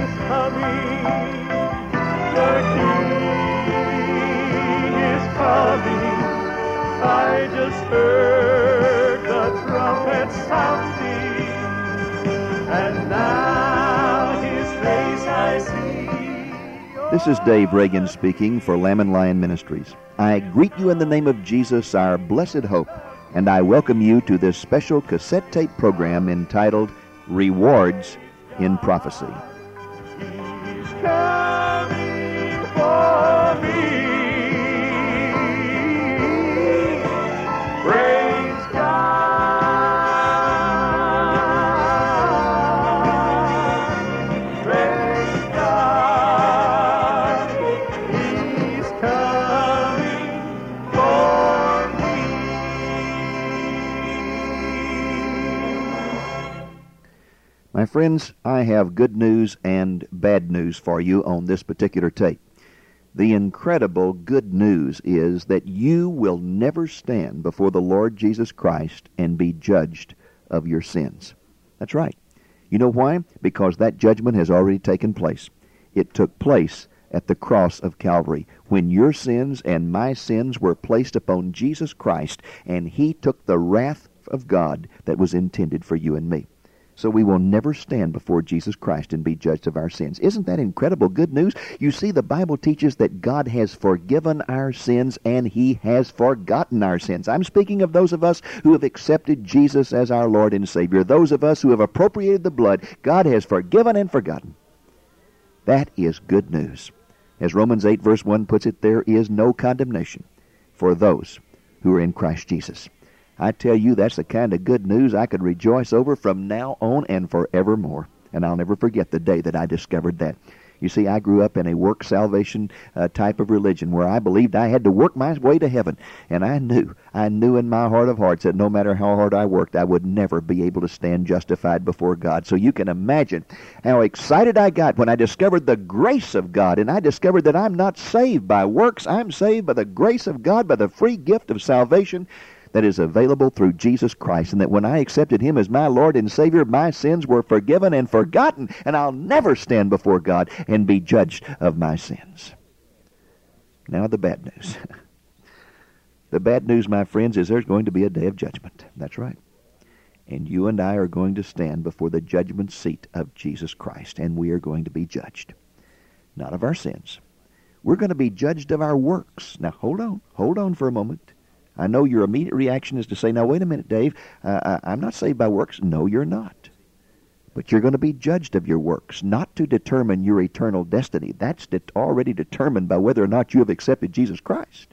is coming. The King is coming. I just heard the trumpet sounding, and now his face I see. This is Dave Reagan speaking for Lamb and Lion Ministries. I greet you in the name of Jesus, our blessed hope, and I welcome you to this special cassette tape program entitled Rewards in Prophecy. He's coming for me. Praise God. Praise God. He's coming for me. My friends, I have good news and bad news for you on this particular tape. The incredible good news is that you will never stand before the Lord Jesus Christ and be judged of your sins. That's right. You know why? Because that judgment has already taken place. It took place at the cross of Calvary, when your sins and my sins were placed upon Jesus Christ, and He took the wrath of God that was intended for you and me. So we will never stand before Jesus Christ and be judged of our sins. Isn't that incredible good news? You see, the Bible teaches that God has forgiven our sins and He has forgotten our sins. I'm speaking of those of us who have accepted Jesus as our Lord and Savior. Those of us who have appropriated the blood, God has forgiven and forgotten. That is good news. As Romans 8 verse 1 puts it, there is no condemnation for those who are in Christ Jesus. I tell you, that's the kind of good news I could rejoice over from now on and forevermore. And I'll never forget the day that I discovered that. You see, I grew up in a work salvation type of religion where I believed I had to work my way to heaven. And I knew in my heart of hearts that no matter how hard I worked, I would never be able to stand justified before God. So you can imagine how excited I got when I discovered the grace of God. And I discovered that I'm not saved by works. I'm saved by the grace of God, by the free gift of salvation that is available through Jesus Christ, and that when I accepted Him as my Lord and Savior, my sins were forgiven and forgotten, and I'll never stand before God and be judged of my sins. Now the bad news. The bad news, my friends, is there's going to be a day of judgment. That's right. And you and I are going to stand before the judgment seat of Jesus Christ, and we are going to be judged. Not of our sins. We're going to be judged of our works. Now hold on for a moment. I know your immediate reaction is to say, now wait a minute, Dave, I'm not saved by works. No, you're not. But you're going to be judged of your works, not to determine your eternal destiny. That's already determined by whether or not you have accepted Jesus Christ.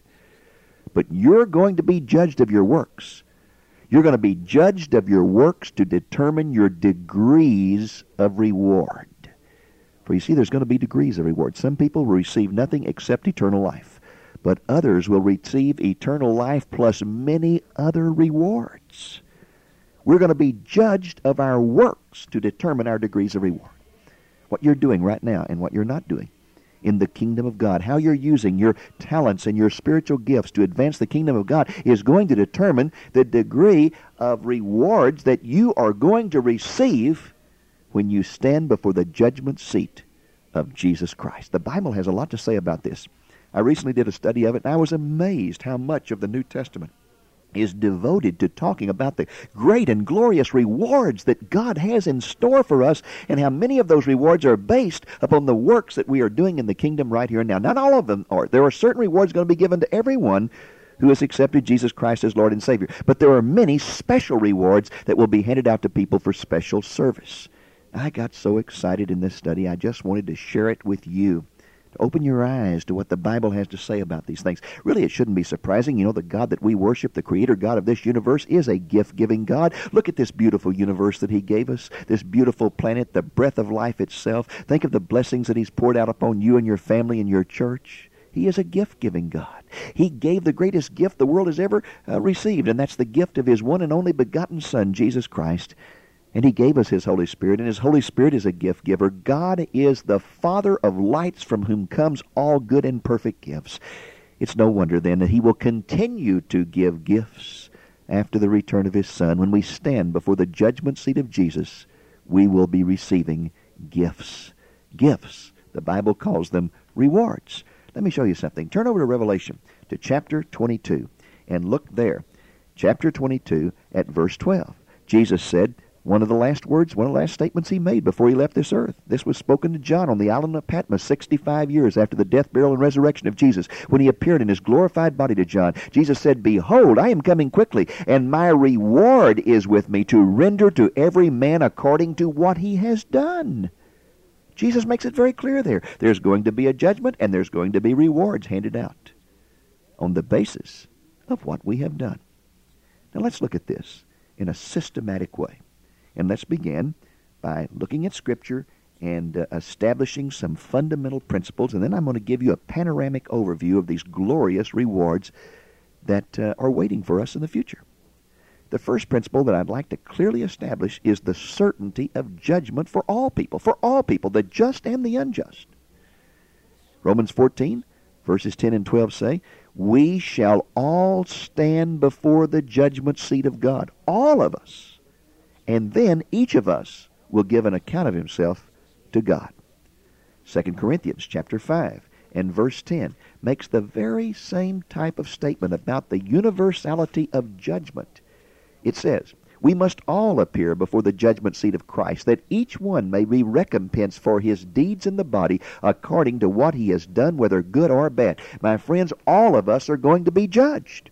But you're going to be judged of your works. You're going to be judged of your works to determine your degrees of reward. For you see, there's going to be degrees of reward. Some people will receive nothing except eternal life. But others will receive eternal life plus many other rewards. We're going to be judged of our works to determine our degrees of reward. What you're doing right now and what you're not doing in the kingdom of God, how you're using your talents and your spiritual gifts to advance the kingdom of God is going to determine the degree of rewards that you are going to receive when you stand before the judgment seat of Jesus Christ. The Bible has a lot to say about this. I recently did a study of it, and I was amazed how much of the New Testament is devoted to talking about the great and glorious rewards that God has in store for us, and how many of those rewards are based upon the works that we are doing in the kingdom right here and now. Not all of them are. There are certain rewards going to be given to everyone who has accepted Jesus Christ as Lord and Savior. But there are many special rewards that will be handed out to people for special service. I got so excited in this study, I just wanted to share it with you. Open your eyes to what the Bible has to say about these things. Really, it shouldn't be surprising. You know, the God that we worship, the Creator God of this universe, is a gift-giving God. Look at this beautiful universe that He gave us, this beautiful planet, the breath of life itself. Think of the blessings that He's poured out upon you and your family and your church. He is a gift-giving God. He gave the greatest gift the world has ever received, and that's the gift of His one and only begotten Son, Jesus Christ. And He gave us His Holy Spirit, and His Holy Spirit is a gift giver. God is the Father of lights, from whom comes all good and perfect gifts. It's no wonder then that He will continue to give gifts after the return of His Son. When we stand before the judgment seat of Jesus, we will be receiving gifts. gifts. The Bible calls them rewards. Let me show you something. Turn over to Revelation, to chapter 22, and look there. Chapter 22 at verse 12. Jesus said, one of the last words, one of the last statements he made before he left this earth. This was spoken to John on the island of Patmos 65 years after the death, burial, and resurrection of Jesus. When he appeared in his glorified body to John, Jesus said, behold, I am coming quickly, and my reward is with me to render to every man according to what he has done. Jesus makes it very clear there. There's going to be a judgment, and there's going to be rewards handed out on the basis of what we have done. Now let's look at this in a systematic way. And let's begin by looking at Scripture and establishing some fundamental principles, and then I'm going to give you a panoramic overview of these glorious rewards that are waiting for us in the future. The first principle that I'd like to clearly establish is the certainty of judgment for all people, the just and the unjust. Romans 14, verses 10 and 12 say, we shall all stand before the judgment seat of God, all of us. And then each of us will give an account of himself to God. 2 Corinthians chapter 5 and verse 10 makes the very same type of statement about the universality of judgment. It says, we must all appear before the judgment seat of Christ, that each one may be recompensed for his deeds in the body according to what he has done, whether good or bad. My friends, all of us are going to be judged.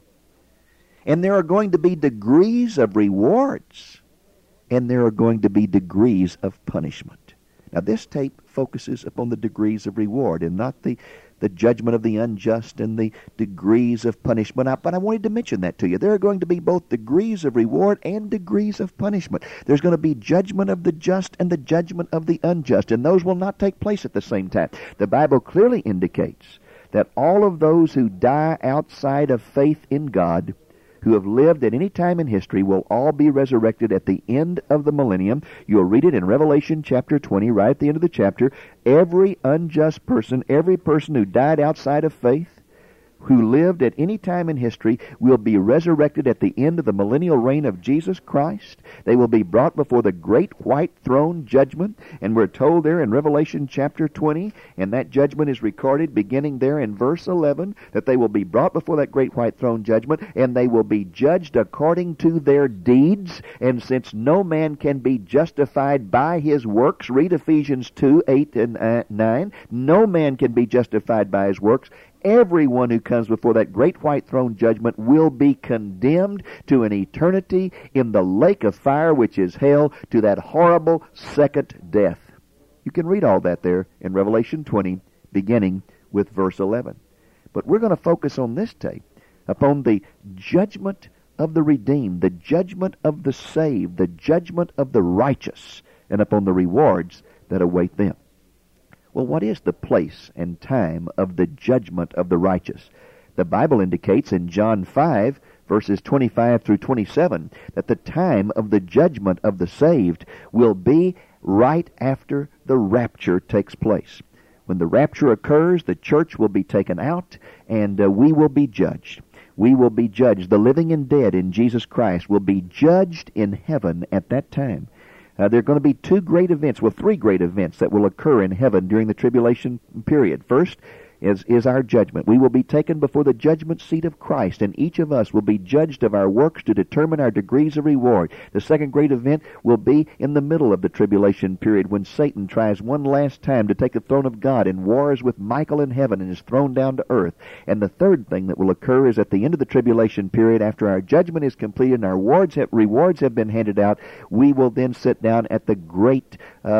And there are going to be degrees of rewards. And there are going to be degrees of punishment. Now, this tape focuses upon the degrees of reward and not the judgment of the unjust and the degrees of punishment. But I wanted to mention that to you. There are going to be both degrees of reward and degrees of punishment. There's going to be judgment of the just and the judgment of the unjust, and those will not take place at the same time. The Bible clearly indicates that all of those who die outside of faith in God, who have lived at any time in history, will all be resurrected at the end of the millennium. You'll read it in Revelation chapter 20, right at the end of the chapter. Every unjust person, every person who died outside of faith, who lived at any time in history, will be resurrected at the end of the millennial reign of Jesus Christ. They will be brought before the great white throne judgment, and we're told there in Revelation chapter 20, and that judgment is recorded beginning there in verse 11, that they will be brought before that great white throne judgment, and they will be judged according to their deeds. And since no man can be justified by his works, read Ephesians 2, 8 and 9, no man can be justified by his works. Everyone who comes before that great white throne judgment will be condemned to an eternity in the lake of fire, which is hell, to that horrible second death. You can read all that there in Revelation 20, beginning with verse 11. But we're going to focus on this tape upon the judgment of the redeemed, the judgment of the saved, the judgment of the righteous, and upon the rewards that await them. Well, what is the place and time of the judgment of the righteous? The Bible indicates in John 5, verses 25 through 27, that the time of the judgment of the saved will be right after the rapture takes place. When the rapture occurs, the church will be taken out, and we will be judged. We will be judged. The living and dead in Jesus Christ will be judged in heaven at that time. There are going to be three great events that will occur in heaven during the tribulation period. First is our judgment. We will be taken before the judgment seat of Christ, and each of us will be judged of our works to determine our degrees of reward. The second great event will be in the middle of the tribulation period, when Satan tries one last time to take the throne of God and wars with Michael in heaven and is thrown down to earth. And the third thing that will occur is at the end of the tribulation period, after our judgment is completed and our rewards have been handed out, we will then sit down at the great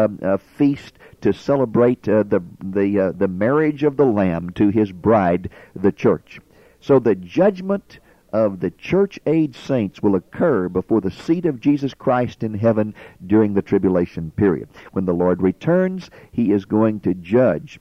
feast to celebrate the marriage of the Lamb to his bride, the church. So the judgment of the church-age saints will occur before the seat of Jesus Christ in heaven during the tribulation period. When the Lord returns, he is going to judge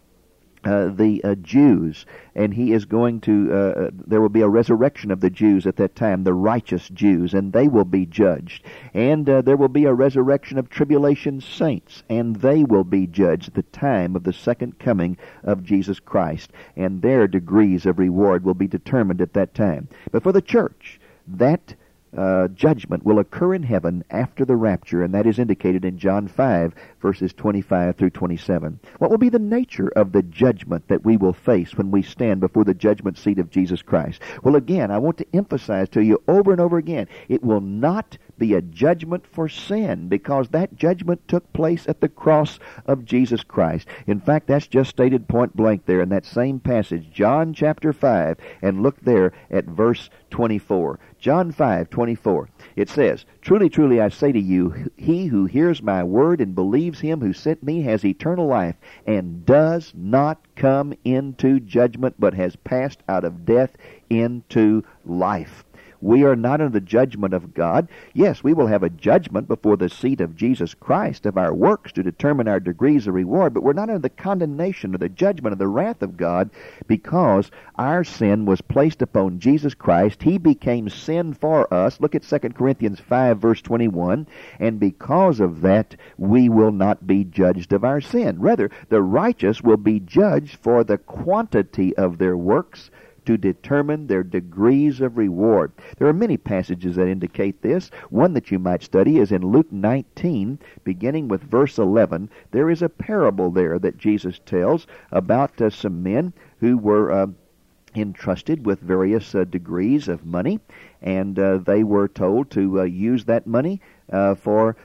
the Jews, and he is going to, there will be a resurrection of the Jews at that time, the righteous Jews, and they will be judged. And there will be a resurrection of tribulation saints, and they will be judged at the time of the second coming of Jesus Christ, and their degrees of reward will be determined at that time. But for the church, that judgment will occur in heaven after the rapture, and that is indicated in John 5, verses 25 through 27. What will be the nature of the judgment that we will face when we stand before the judgment seat of Jesus Christ? Well, again, I want to emphasize to you over and over again, it will not be a judgment for sin, because that judgment took place at the cross of Jesus Christ. In fact, that's just stated point blank there in that same passage, John chapter 5, and look there at verse 24. John 5:24. It says, "Truly, truly, I say to you, he who hears my word and believes him who sent me has eternal life, and does not come into judgment, but has passed out of death into life." We are not under the judgment of God. Yes, we will have a judgment before the seat of Jesus Christ of our works to determine our degrees of reward, but we're not under the condemnation or the judgment of the wrath of God, because our sin was placed upon Jesus Christ. He became sin for us. Look at 2 Corinthians 5, verse 21. And because of that, we will not be judged of our sin. Rather, the righteous will be judged for the quantity of their works, to determine their degrees of reward. There are many passages that indicate this. One that you might study is in Luke 19, beginning with verse 11. There is a parable there that Jesus tells about some men who were entrusted with various degrees of money, and they were told to use that money for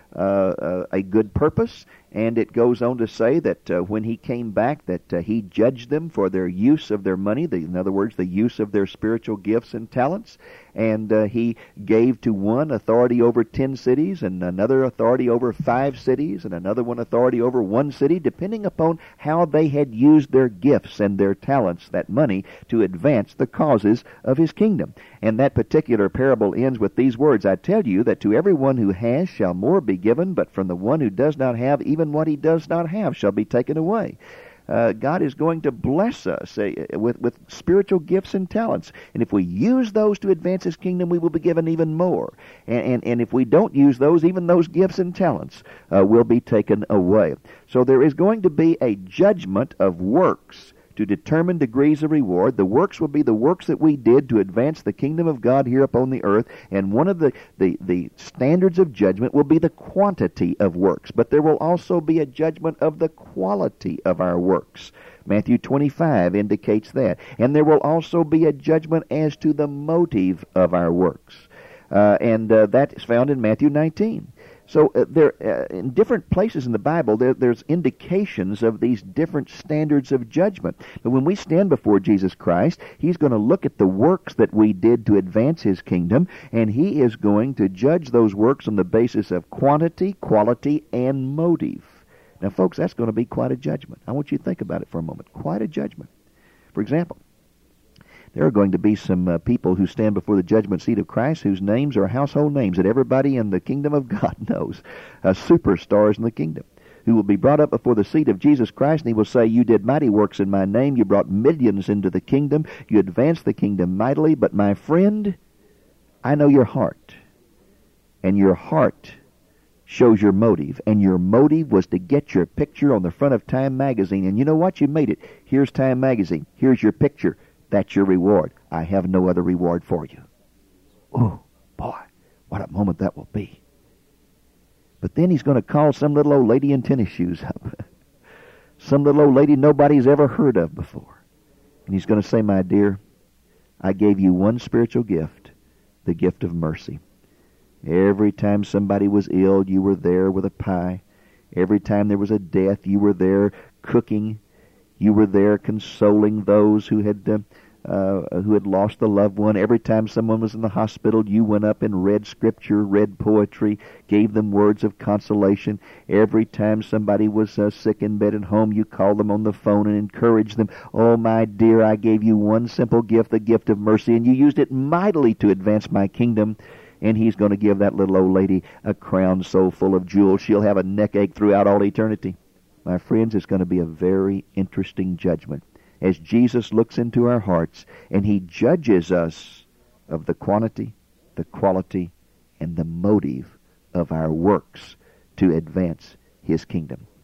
a good purpose. And it goes on to say that when he came back, that he judged them for their use of their money, in other words, the use of their spiritual gifts and talents. And he gave to one authority over 10 cities, and another authority over 5 cities, and another one authority over 1 city, depending upon how they had used their gifts and their talents, that money, to advance the causes of his kingdom. And that particular parable ends with these words, "I tell you that to everyone who has shall more be given, but from the one who does not have, even what he does not have shall be taken away." God is going to bless us with spiritual gifts and talents. And if we use those to advance his kingdom, we will be given even more. And if we don't use those, even those gifts and talents will be taken away. So there is going to be a judgment of works to determine degrees of reward. The works will be the works that we did to advance the kingdom of God here upon the earth, and one of the standards of judgment will be the quantity of works, but there will also be a judgment of the quality of our works. Matthew 25 indicates that. And there will also be a judgment as to the motive of our works. And that is found in Matthew 19. So in different places in the Bible, there's indications of these different standards of judgment. But when we stand before Jesus Christ, he's going to look at the works that we did to advance his kingdom, and he is going to judge those works on the basis of quantity, quality, and motive. Now, folks, that's going to be quite a judgment. I want you to think about it for a moment. Quite a judgment. For example, there are going to be some people who stand before the judgment seat of Christ whose names are household names that everybody in the kingdom of God knows, superstars in the kingdom, who will be brought up before the seat of Jesus Christ, and he will say, "You did mighty works in my name. You brought millions into the kingdom. You advanced the kingdom mightily. But my friend, I know your heart, and your heart shows your motive, and your motive was to get your picture on the front of Time magazine. And you know what? You made it. Here's Time magazine. Here's your picture. That's your reward. I have no other reward for you." Oh, boy, what a moment that will be. But then he's going to call some little old lady in tennis shoes up. Some little old lady nobody's ever heard of before. And he's going to say, "My dear, I gave you one spiritual gift, the gift of mercy. Every time somebody was ill, you were there with a pie. Every time there was a death, you were there cooking. You were there consoling those who had lost a loved one. Every time someone was in the hospital, you went up and read scripture, read poetry, gave them words of consolation. Every time somebody was sick in bed at home, you called them on the phone and encouraged them. Oh, my dear, I gave you one simple gift, the gift of mercy, and you used it mightily to advance my kingdom." And he's going to give that little old lady a crown so full of jewels, she'll have a neck ache throughout all eternity. My friends, it's going to be a very interesting judgment as Jesus looks into our hearts and he judges us of the quantity, the quality, and the motive of our works to advance his kingdom.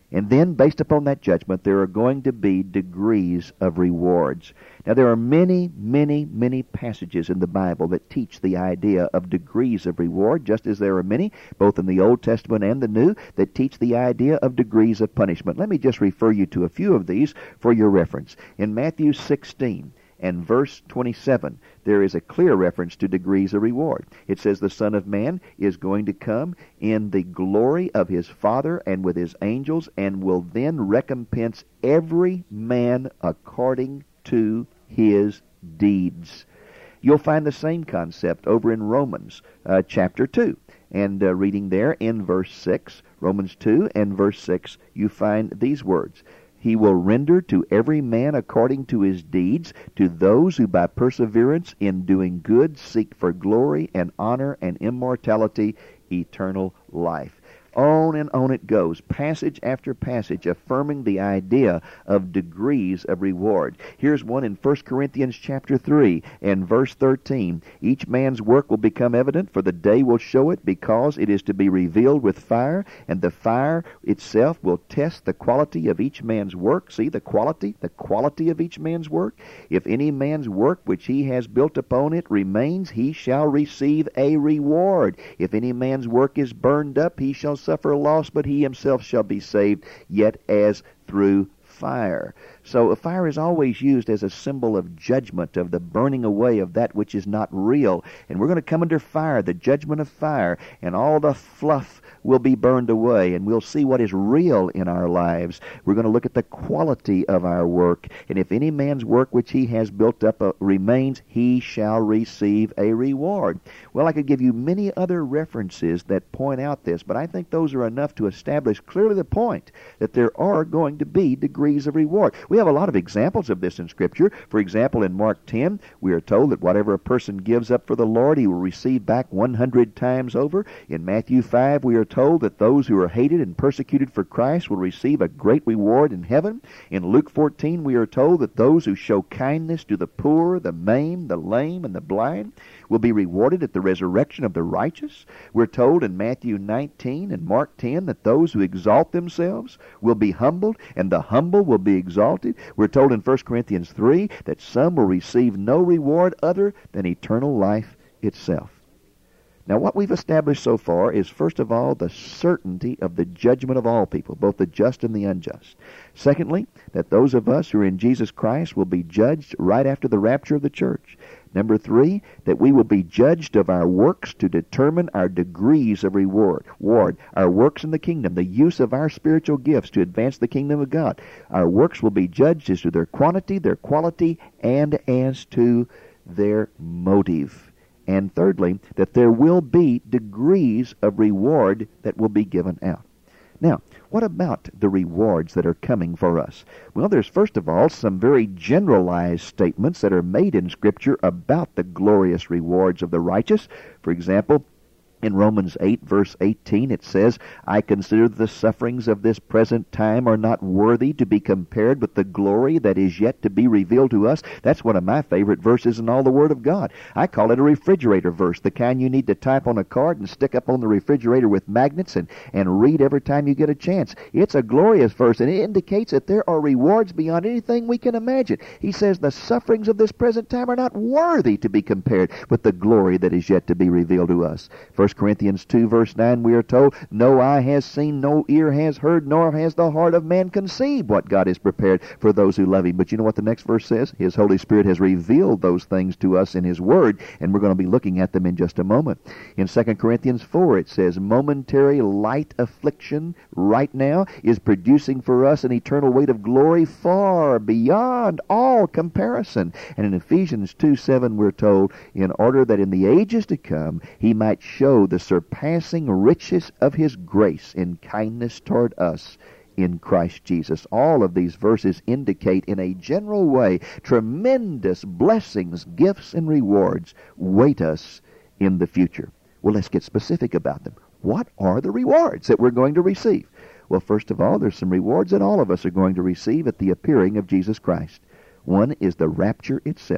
And then, based upon that judgment, there are going to be degrees of rewards. Now, there are many, many, many passages in the Bible that teach the idea of degrees of reward, just as there are many, both in the Old Testament and the New, that teach the idea of degrees of punishment. Let me just refer you to a few of these for your reference. In Matthew 16, and verse 27, there is a clear reference to degrees of reward. It says the Son of Man is going to come in the glory of his Father and with his angels, and will then recompense every man according to his deeds. You'll find the same concept over in Romans chapter 2. And reading there in verse 6, Romans 2 and verse 6, you find these words. He will render to every man according to his deeds, to those who by perseverance in doing good seek for glory and honor and immortality, eternal life. On and on it goes, passage after passage, affirming the idea of degrees of reward. Here's one in 1 Corinthians chapter 3 and verse 13. Each man's work will become evident, for the day will show it, because it is to be revealed with fire, and the fire itself will test the quality of each man's work. See, the quality of each man's work. If any man's work which he has built upon it remains, he shall receive a reward. If any man's work is burned up, he shall suffer loss, but he himself shall be saved, yet as through fire. So a fire is always used as a symbol of judgment, of the burning away of that which is not real. And we're going to come under fire, the judgment of fire, and all the fluff will be burned away, and we'll see what is real in our lives. We're going to look at the quality of our work, and if any man's work which he has built up remains, he shall receive a reward. Well, I could give you many other references that point out this, but I think those are enough to establish clearly the point that there are going to be degrees of reward. We have a lot of examples of this in Scripture. For example, in Mark 10, we are told that whatever a person gives up for the Lord, he will receive back 100 times over. In Matthew 5, we are told that those who are hated and persecuted for Christ will receive a great reward in heaven. In Luke 14, we are told that those who show kindness to the poor, the maimed, the lame, and the blind will be rewarded at the resurrection of the righteous. We're told in Matthew 19 and Mark 10 that those who exalt themselves will be humbled, and the humble will be exalted. We're told in 1 Corinthians 3 that some will receive no reward other than eternal life itself. Now, what we've established so far is, first of all, the certainty of the judgment of all people, both the just and the unjust. Secondly, that those of us who are in Jesus Christ will be judged right after the rapture of the church. Number 3, that we will be judged of our works to determine our degrees of reward. Our works in the kingdom, the use of our spiritual gifts to advance the kingdom of God. Our works will be judged as to their quantity, their quality, and as to their motive. And thirdly, that there will be degrees of reward that will be given out. Now, what about the rewards that are coming for us? Well, there's first of all some very generalized statements that are made in Scripture about the glorious rewards of the righteous. For example, in Romans 8, verse 18, it says, I consider the sufferings of this present time are not worthy to be compared with the glory that is yet to be revealed to us. That's one of my favorite verses in all the Word of God. I call it a refrigerator verse, the kind you need to type on a card and stick up on the refrigerator with magnets and read every time you get a chance. It's a glorious verse, and it indicates that there are rewards beyond anything we can imagine. He says the sufferings of this present time are not worthy to be compared with the glory that is yet to be revealed to us. 1 Corinthians 2, verse 9, we are told, no eye has seen, no ear has heard, nor has the heart of man conceived what God has prepared for those who love Him. But you know what the next verse says? His Holy Spirit has revealed those things to us in His Word, and we're going to be looking at them in just a moment. In 2 Corinthians 4, it says, momentary light affliction right now is producing for us an eternal weight of glory far beyond all comparison. And in Ephesians 2:7, we're told, in order that in the ages to come He might show the surpassing riches of His grace in kindness toward us in Christ Jesus. All of these verses indicate in a general way tremendous blessings, gifts, and rewards wait us in the future. Well, let's get specific about them. What are the rewards that we're going to receive? Well, first of all, there's some rewards that all of us are going to receive at the appearing of Jesus Christ. One is the rapture itself.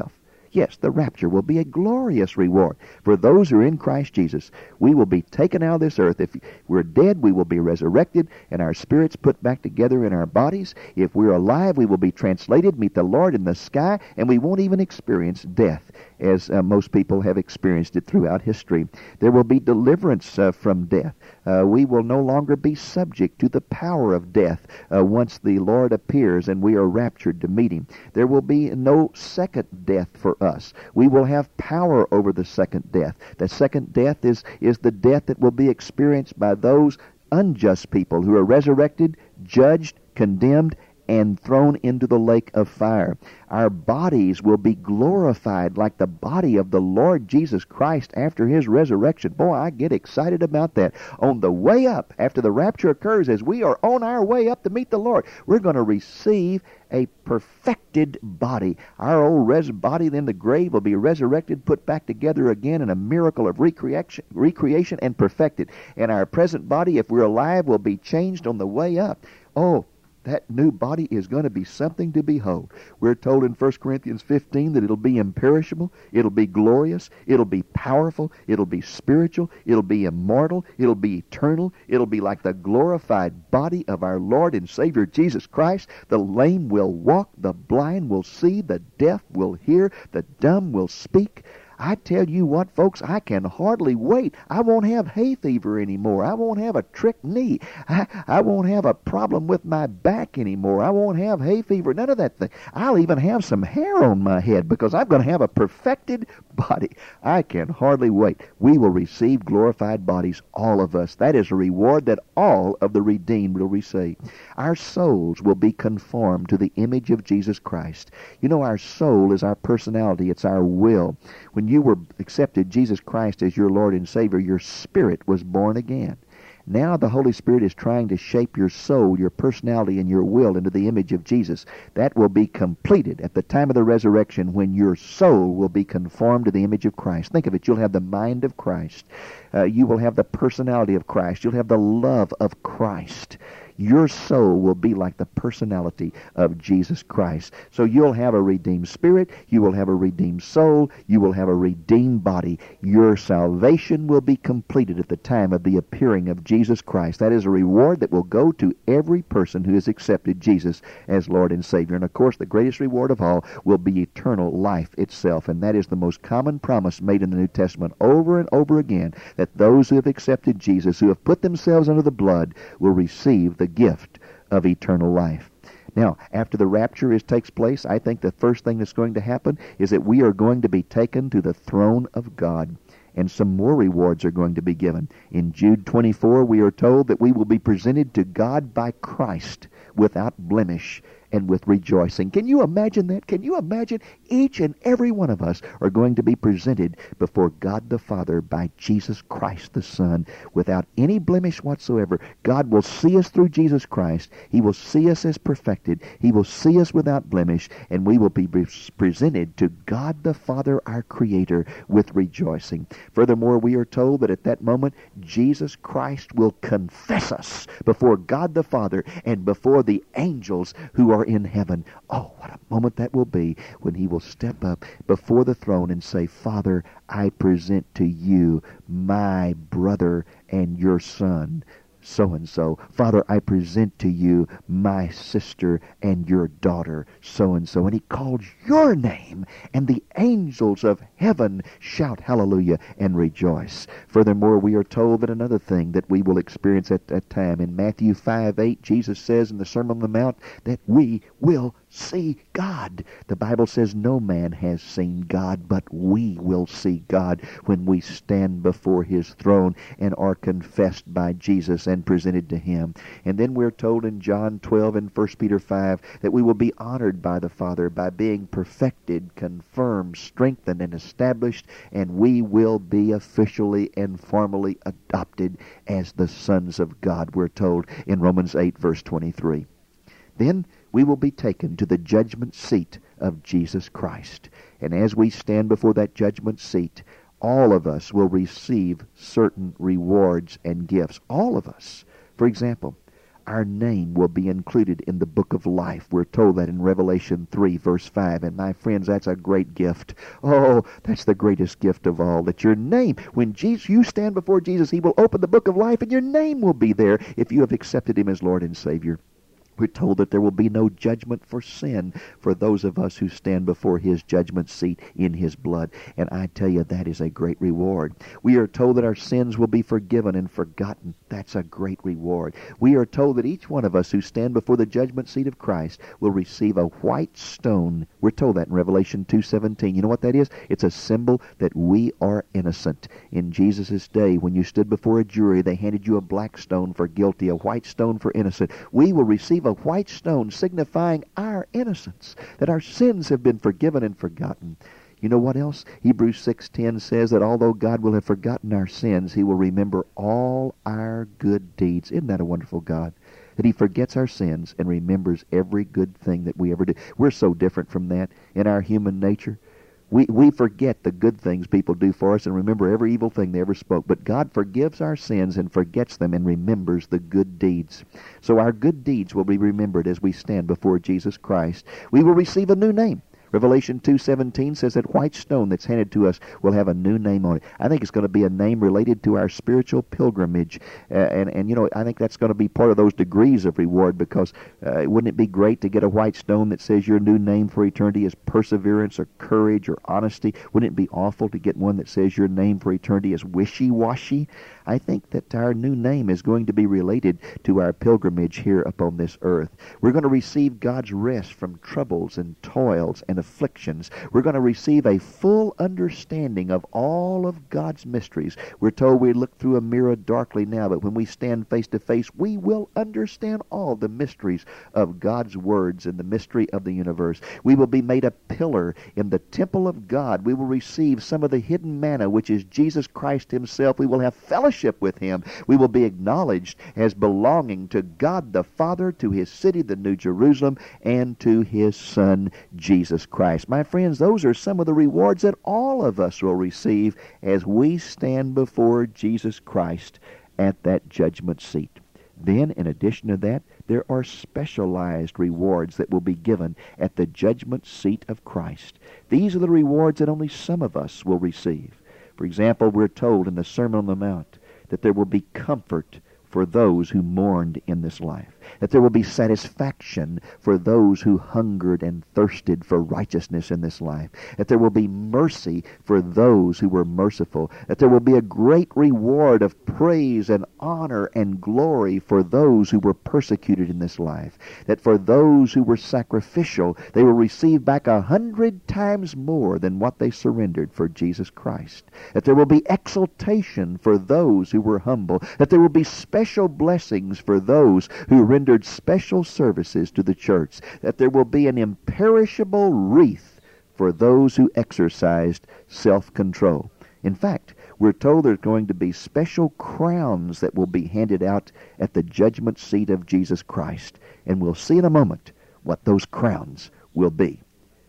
Yes, the rapture will be a glorious reward. For those who are in Christ Jesus, we will be taken out of this earth. If we're dead, we will be resurrected, and our spirits put back together in our bodies. If we're alive, we will be translated, meet the Lord in the sky, and we won't even experience death, as most people have experienced it throughout history. There will be deliverance from death. We will no longer be subject to the power of death once the Lord appears and we are raptured to meet Him. There will be no second death for us. We will have power over the second death. The second death is the death that will be experienced by those unjust people who are resurrected, judged, condemned, and thrown into the lake of fire. Our bodies will be glorified like the body of the Lord Jesus Christ after His resurrection. Boy, I get excited about that. On the way up, after the rapture occurs, as we are on our way up to meet the Lord, we're going to receive a perfected body. Our old body in the grave will be resurrected, put back together again in a miracle of recreation and perfected. And our present body, if we're alive, will be changed on the way up. Oh, that new body is going to be something to behold. We're told in 1 Corinthians 15 that it'll be imperishable, it'll be glorious, it'll be powerful, it'll be spiritual, it'll be immortal, it'll be eternal, it'll be like the glorified body of our Lord and Savior Jesus Christ. The lame will walk, the blind will see, the deaf will hear, the dumb will speak. I tell you what, folks, I can hardly wait. I won't have hay fever anymore. I won't have a trick knee. I won't have a problem with my back anymore. I won't have hay fever, none of that thing. I'll even have some hair on my head because I'm going to have a perfected body. I can hardly wait. We will receive glorified bodies, all of us. That is a reward that all of the redeemed will receive. Our souls will be conformed to the image of Jesus Christ. You know, our soul is our personality. It's our will. When you were accepted Jesus Christ as your Lord and Savior, your spirit was born again. Now the Holy Spirit is trying to shape your soul, your personality, and your will into the image of Jesus. That will be completed at the time of the resurrection when your soul will be conformed to the image of Christ. Think of it. You'll have the mind of Christ. You will have the personality of Christ. You'll have the love of Christ. Your soul will be like the personality of Jesus Christ. So you'll have a redeemed spirit, you will have a redeemed soul, you will have a redeemed body. Your salvation will be completed at the time of the appearing of Jesus Christ. That is a reward that will go to every person who has accepted Jesus as Lord and Savior. And of course, the greatest reward of all will be eternal life itself. And that is the most common promise made in the New Testament over and over again, that those who have accepted Jesus, who have put themselves under the blood, will receive the gift of eternal life. Now, after the rapture takes place, I think the first thing that's going to happen is that we are going to be taken to the throne of God, and some more rewards are going to be given. In Jude 24, we are told that we will be presented to God by Christ without blemish and with rejoicing. Can you imagine that? Can you imagine each and every one of us are going to be presented before God the Father by Jesus Christ the Son without any blemish whatsoever? God will see us through Jesus Christ. He will see us as perfected. He will see us without blemish, and we will be presented to God the Father, our Creator, with rejoicing. Furthermore, we are told that at that moment, Jesus Christ will confess us before God the Father and before the angels who are in heaven. Oh, what a moment that will be when He will step up before the throne and say, Father, I present to you my brother and your son, so-and-so. Father, I present to you my sister and your daughter, so-and-so. And He calls your name, and the angels of heaven shout hallelujah and rejoice. Furthermore, we are told that another thing that we will experience at that time. In Matthew 5:8, Jesus says in the Sermon on the Mount that we will see God. The Bible says no man has seen God, but we will see God when we stand before His throne and are confessed by Jesus and presented to Him. And then we're told in John 12 and 1 Peter 5 that we will be honored by the Father by being perfected, confirmed, strengthened, and established, and we will be officially and formally adopted as the sons of God, we're told in Romans 8 verse 23. Then we will be taken to the judgment seat of Jesus Christ. And as we stand before that judgment seat, all of us will receive certain rewards and gifts. All of us. For example, our name will be included in the book of life. We're told that in Revelation 3, verse 5. And my friends, that's a great gift. Oh, that's the greatest gift of all, that your name, when you stand before Jesus, he will open the book of life and your name will be there if you have accepted him as Lord and Savior. We're told that there will be no judgment for sin for those of us who stand before his judgment seat in his blood. And I tell you, that is a great reward. We are told that our sins will be forgiven and forgotten. That's a great reward. We are told that each one of us who stand before the judgment seat of Christ will receive a white stone. We're told that in Revelation 2:17. You know what that is? It's a symbol that we are innocent. In Jesus' day, when you stood before a jury, they handed you a black stone for guilty, a white stone for innocent. We will receive a white stone signifying our innocence, that our sins have been forgiven and forgotten. You know what else? Hebrews 6:10 says that although God will have forgotten our sins, he will remember all our good deeds. Isn't that a wonderful God? That he forgets our sins and remembers every good thing that we ever do. We're so different from that in our human nature. We forget the good things people do for us and remember every evil thing they ever spoke. But God forgives our sins and forgets them and remembers the good deeds. So our good deeds will be remembered as we stand before Jesus Christ. We will receive a new name. Revelation 2:17 says that white stone that's handed to us will have a new name on it. I think it's going to be a name related to our spiritual pilgrimage. And you know, I think that's going to be part of those degrees of reward, because wouldn't it be great to get a white stone that says your new name for eternity is perseverance or courage or honesty? Wouldn't it be awful to get one that says your name for eternity is wishy-washy? I think that our new name is going to be related to our pilgrimage here upon this earth. We're going to receive God's rest from troubles and toils and afflictions. We're going to receive a full understanding of all of God's mysteries. We're told we look through a mirror darkly now, but when we stand face to face, we will understand all the mysteries of God's words and the mystery of the universe. We will be made a pillar in the temple of God. We will receive some of the hidden manna, which is Jesus Christ himself. We will have fellowship with him. We will be acknowledged as belonging to God the Father, to his city, the New Jerusalem, and to his Son, Jesus Christ. My friends, those are some of the rewards that all of us will receive as we stand before Jesus Christ at that judgment seat. Then, in addition to that, there are specialized rewards that will be given at the judgment seat of Christ. These are the rewards that only some of us will receive. For example, we're told in the Sermon on the Mount that there will be comfort for those who mourned in this life, that there will be satisfaction for those who hungered and thirsted for righteousness in this life, that there will be mercy for those who were merciful, that there will be a great reward of praise and honor and glory for those who were persecuted in this life, that for those who were sacrificial, they will receive back 100 times more than what they surrendered for Jesus Christ, that there will be exaltation for those who were humble, that there will be special blessings for those who rendered special services to the church, that there will be an imperishable wreath for those who exercised self-control. In fact, we're told there's going to be special crowns that will be handed out at the judgment seat of Jesus Christ. And we'll see in a moment what those crowns will be.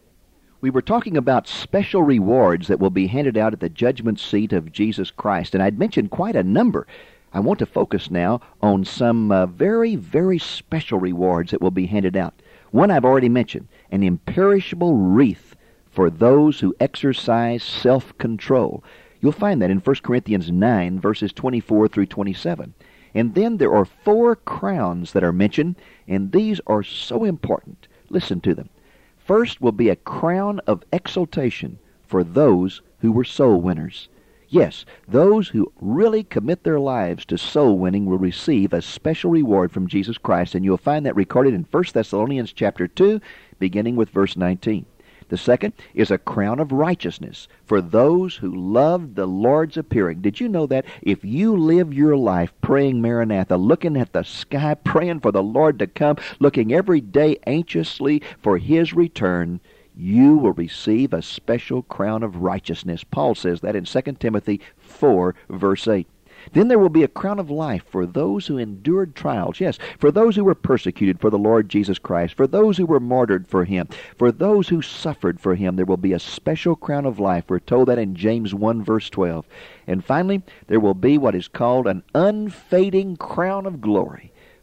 We were talking about special rewards that will be handed out at the judgment seat of Jesus Christ. And I'd mentioned quite a number. I want to focus now on some very, very special rewards that will be handed out. One I've already mentioned, an imperishable wreath for those who exercise self-control. You'll find that in 1 Corinthians 9, verses 24 through 27. And then there are 4 crowns that are mentioned, and these are so important. Listen to them. First will be a crown of exaltation for those who were soul winners. Yes, those who really commit their lives to soul winning will receive a special reward from Jesus Christ, and you'll find that recorded in 1 Thessalonians chapter 2, beginning with verse 19. The second is a crown of righteousness for those who loved the Lord's appearing. Did you know that if you live your life praying Maranatha, looking at the sky, praying for the Lord to come, looking every day anxiously for his return, you will receive a special crown of righteousness. Paul says that in 2 Timothy 4, verse 8. Then there will be a crown of life for those who endured trials. Yes, for those who were persecuted for the Lord Jesus Christ, for those who were martyred for him, for those who suffered for him, there will be a special crown of life. We're told that in James 1, verse 12. And finally, there will be what is called an unfading crown of glory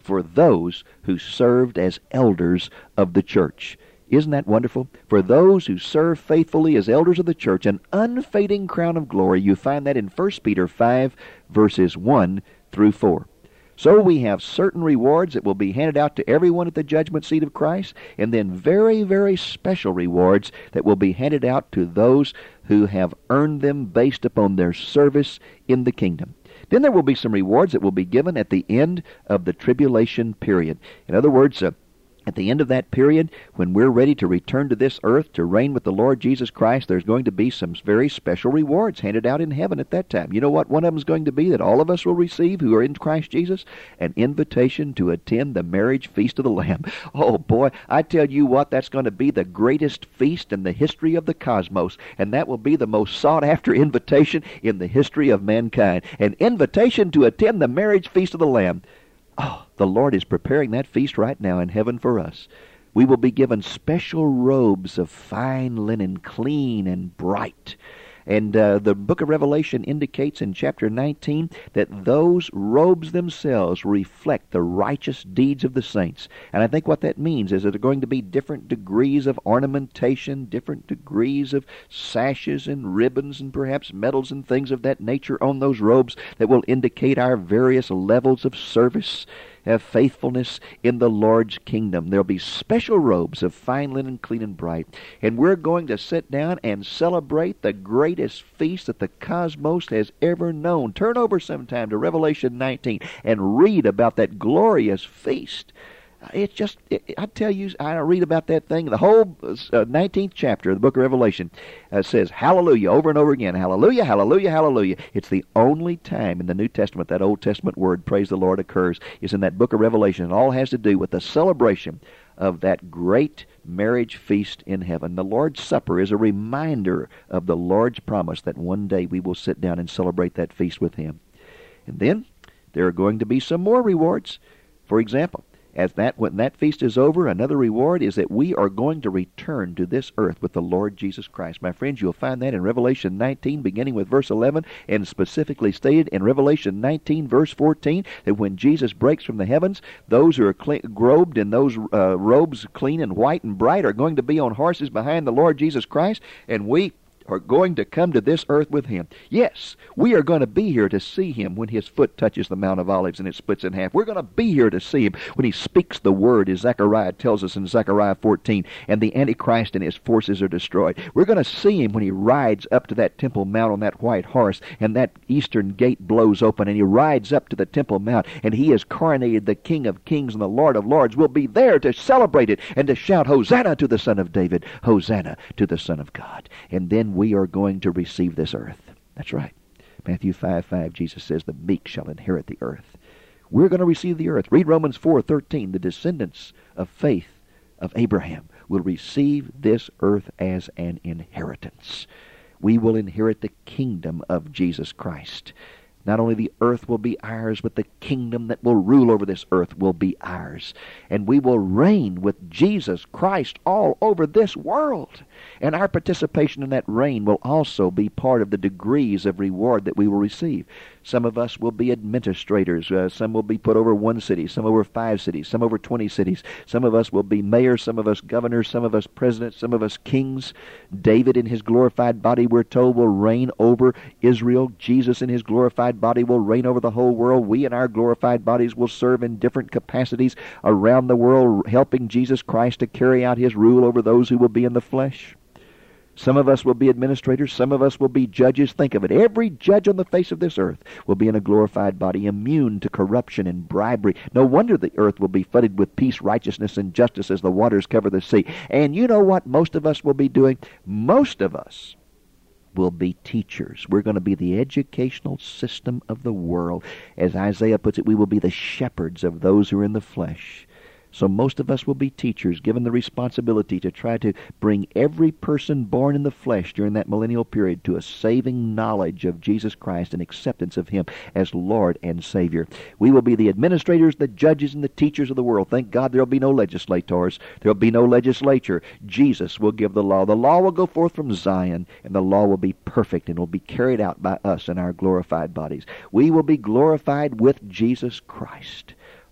for those who served as elders of the church. Isn't that wonderful? For those who serve faithfully as elders of the church, an unfading crown of glory. You find that in 1 Peter 5, verses 1 through 4. So we have certain rewards that will be handed out to everyone at the judgment seat of Christ, and then very, very special rewards that will be handed out to those who have earned them based upon their service in the kingdom. Then there will be some rewards that will be given at the end of the tribulation period. In other words, at the end of that period, when we're ready to return to this earth to reign with the Lord Jesus Christ, there's going to be some very special rewards handed out in heaven at that time. You know what one of them is going to be that all of us will receive who are in Christ Jesus? An invitation to attend the marriage feast of the Lamb. Oh boy, I tell you what, that's going to be the greatest feast in the history of the cosmos, and that will be the most sought after invitation in the history of mankind. An invitation to attend the marriage feast of the Lamb. Oh, the Lord is preparing that feast right now in heaven for us. We will be given special robes of fine linen, clean and bright. And the book of Revelation indicates in chapter 19 that those robes themselves reflect the righteous deeds of the saints. And I think what that means is that there are going to be different degrees of ornamentation, different degrees of sashes and ribbons and perhaps medals and things of that nature on those robes that will indicate our various levels of service, faithfulness in the Lord's kingdom. There'll be special robes of fine linen, clean and bright. And we're going to sit down and celebrate the greatest feast that the cosmos has ever known. Turn over sometime to Revelation 19 and read about that glorious feast. It's just, I tell you, I read about that thing. The whole 19th chapter of the book of Revelation says hallelujah over and over again. Hallelujah, hallelujah, hallelujah. It's the only time in the New Testament that Old Testament word, praise the Lord, occurs, is in that book of Revelation. It all has to do with the celebration of that great marriage feast in heaven. The Lord's Supper is a reminder of the Lord's promise that one day we will sit down and celebrate that feast with Him. And then there are going to be some more rewards. For example, when that feast is over, another reward is that we are going to return to this earth with the Lord Jesus Christ. My friends, you'll find that in Revelation 19, beginning with verse 11, and specifically stated in Revelation 19, verse 14, that when Jesus breaks from the heavens, those who are robed in those robes clean and white and bright are going to be on horses behind the Lord Jesus Christ, and we are going to come to this earth with Him. Yes, we are going to be here to see Him when His foot touches the Mount of Olives and it splits in half. We're going to be here to see Him when He speaks the word, as Zechariah tells us in Zechariah 14, and the Antichrist and his forces are destroyed. We're going to see Him when He rides up to that Temple Mount on that white horse, and that eastern gate blows open, and He rides up to the Temple Mount, and He is coronated the King of Kings and the Lord of Lords. We'll be there to celebrate it and to shout, Hosanna to the Son of David, Hosanna to the Son of God. And then we are going to receive this earth. That's right. Matthew 5:5, Jesus says, the meek shall inherit the earth. We're going to receive the earth. Read Romans 4:13. The descendants of faith of Abraham will receive this earth as an inheritance. We will inherit the kingdom of Jesus Christ. Not only the earth will be ours, but the kingdom that will rule over this earth will be ours. And we will reign with Jesus Christ all over this world. And our participation in that reign will also be part of the degrees of reward that we will receive. Some of us will be administrators. Some will be put over one city, some over 5 cities, some over 20 cities. Some of us will be mayors, some of us governors, some of us presidents, some of us kings. David in his glorified body, we're told, will reign over Israel. Jesus in his glorified body will reign over the whole world. We in our glorified bodies will serve in different capacities around the world, helping Jesus Christ to carry out His rule over those who will be in the flesh. Some of us will be administrators. Some of us will be judges. Think of it. Every judge on the face of this earth will be in a glorified body, immune to corruption and bribery. No wonder the earth will be flooded with peace, righteousness, and justice as the waters cover the sea. And you know what most of us will be doing? Most of us will be teachers. We're going to be the educational system of the world. As Isaiah puts it, we will be the shepherds of those who are in the flesh. So most of us will be teachers, given the responsibility to try to bring every person born in the flesh during that millennial period to a saving knowledge of Jesus Christ and acceptance of Him as Lord and Savior. We will be the administrators, the judges, and the teachers of the world. Thank God there will be no legislators. There will be no legislature. Jesus will give the law. The law will go forth from Zion, and the law will be perfect and will be carried out by us in our glorified bodies. We will be glorified with Jesus Christ.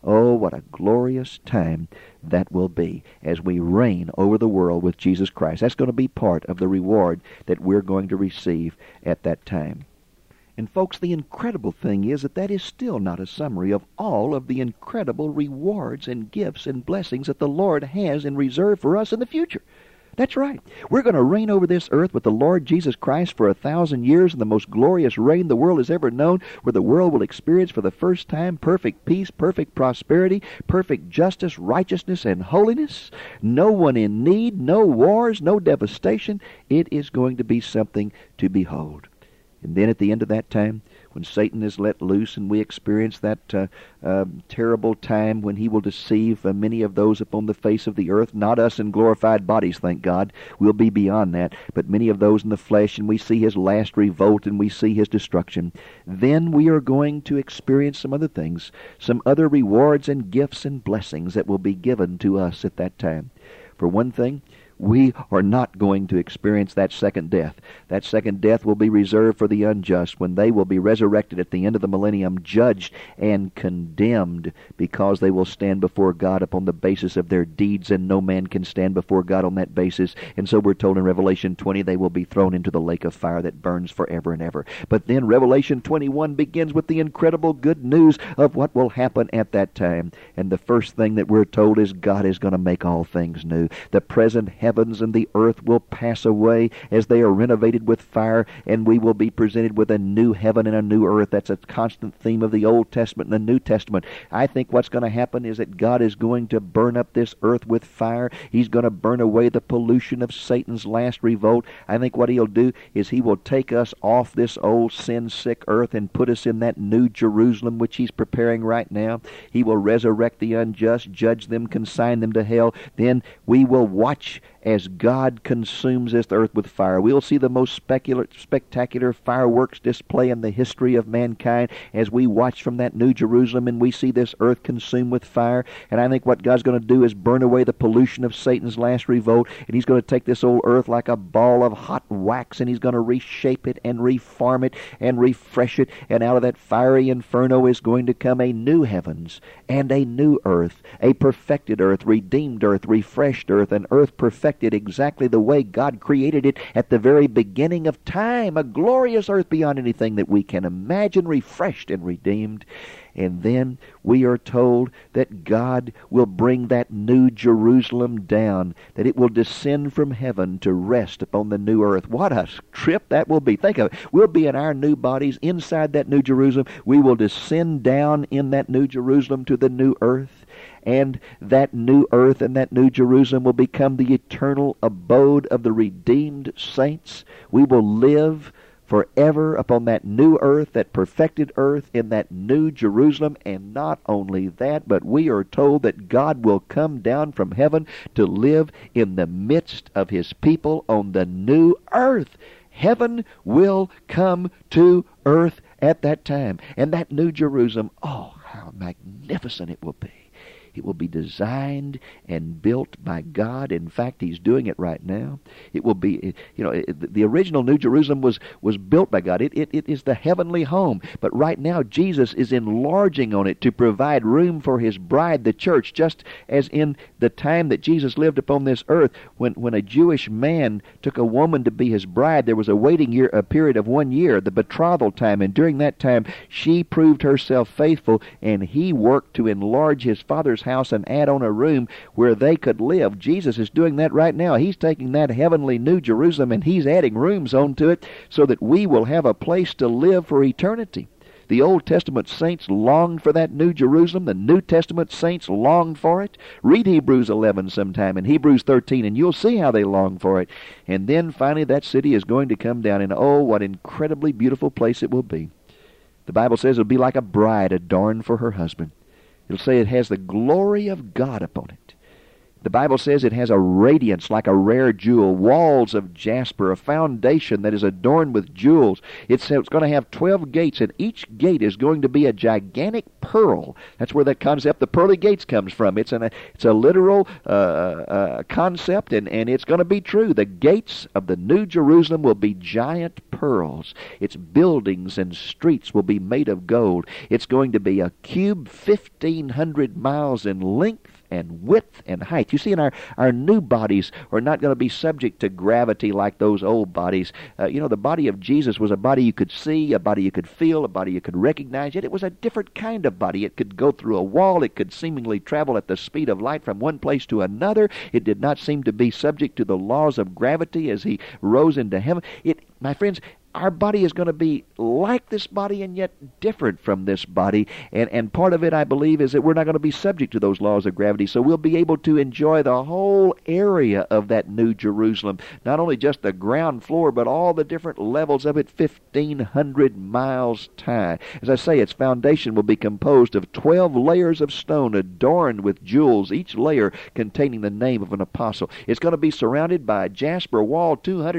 Oh, what a glorious time that will be as we reign over the world with Jesus Christ. That's going to be part of the reward that we're going to receive at that time. And folks, the incredible thing is that is still not a summary of all of the incredible rewards and gifts and blessings that the Lord has in reserve for us in the future. That's right. We're going to reign over this earth with the Lord Jesus Christ for 1,000 years in the most glorious reign the world has ever known, where the world will experience for the first time perfect peace, perfect prosperity, perfect justice, righteousness, and holiness. No one in need, no wars, no devastation. It is going to be something to behold. And then at the end of that time, when Satan is let loose and we experience that terrible time when he will deceive many of those upon the face of the earth, not us in glorified bodies, thank God, we'll be beyond that, but many of those in the flesh, and we see his last revolt and we see his destruction, then we are going to experience some other things, some other rewards and gifts and blessings that will be given to us at that time. For one thing, we are not going to experience that second death. That second death will be reserved for the unjust when they will be resurrected at the end of the millennium, judged and condemned because they will stand before God upon the basis of their deeds, and no man can stand before God on that basis. And so we're told in Revelation 20 they will be thrown into the lake of fire that burns forever and ever. But then Revelation 21 begins with the incredible good news of what will happen at that time. And the first thing that we're told is God is going to make all things new. The present heavens and the earth will pass away as they are renovated with fire, and we will be presented with a new heaven and a new earth. That's a constant theme of the Old Testament and the New Testament. I think what's going to happen is that God is going to burn up this earth with fire. He's going to burn away the pollution of Satan's last revolt. I think what he'll do is he will take us off this old sin-sick earth and put us in that new Jerusalem which he's preparing right now. He will resurrect the unjust, judge them, consign them to hell. Then we will watch as God consumes this earth with fire. We'll see the most spectacular fireworks display in the history of mankind as we watch from that New Jerusalem and we see this earth consumed with fire. And I think what God's going to do is burn away the pollution of Satan's last revolt, and he's going to take this old earth like a ball of hot wax, and he's going to reshape it and reform it and refresh it, and out of that fiery inferno is going to come a new heavens and a new earth, a perfected earth, redeemed earth, refreshed earth, an earth perfected exactly the way God created it at the very beginning of time, a glorious earth beyond anything that we can imagine, refreshed and redeemed. And then we are told that God will bring that new Jerusalem down, that it will descend from heaven to rest upon the new earth. What a trip that will be. Think of it. We'll be in our new bodies inside that new Jerusalem. We will descend down in that new Jerusalem to the new earth. And that new earth and that new Jerusalem will become the eternal abode of the redeemed saints. We will live forever upon that new earth, that perfected earth, in that new Jerusalem. And not only that, but we are told that God will come down from heaven to live in the midst of his people on the new earth. Heaven will come to earth at that time. And that new Jerusalem, oh, how magnificent it will be. It will be designed and built by God. In fact, he's doing it right now. It will be, the original New Jerusalem was built by God. It is the heavenly home. But right now, Jesus is enlarging on it to provide room for his bride, the church, just as in the time that Jesus lived upon this earth. When a Jewish man took a woman to be his bride, there was a period of 1 year, the betrothal time. And during that time, she proved herself faithful, and he worked to enlarge his Father's house and add on a room where they could live. Jesus is doing that right now. He's taking that heavenly New Jerusalem and he's adding rooms onto it so that we will have a place to live for eternity. The Old Testament saints longed for that New Jerusalem. The New Testament saints longed for it. Read Hebrews 11 sometime and Hebrews 13, and you'll see how they long for it. And then finally that city is going to come down, and oh, what incredibly beautiful place it will be. The Bible says it'll be like a bride adorned for her husband. It'll say it has the glory of God upon it. The Bible says it has a radiance like a rare jewel, walls of jasper, a foundation that is adorned with jewels. It's going to have 12 gates, and each gate is going to be a gigantic pearl. That's where that concept, the pearly gates, comes from. It's a literal concept, and it's going to be true. The gates of the New Jerusalem will be giant pearls. Its buildings and streets will be made of gold. It's going to be a cube 1,500 miles in length and width and height. You see, in our new bodies are not going to be subject to gravity like those old bodies. The body of Jesus was a body you could see, a body you could feel, a body you could recognize, yet it was a different kind of body. It could go through a wall. It could seemingly travel at the speed of light from one place to another. It did not seem to be subject to the laws of gravity as he rose into heaven. My friends, our body is going to be like this body and yet different from this body. And part of it, I believe, is that we're not going to be subject to those laws of gravity. So we'll be able to enjoy the whole area of that New Jerusalem. Not only just the ground floor, but all the different levels of it, 1,500 miles high. As I say, its foundation will be composed of 12 layers of stone adorned with jewels, each layer containing the name of an apostle. It's going to be surrounded by a jasper wall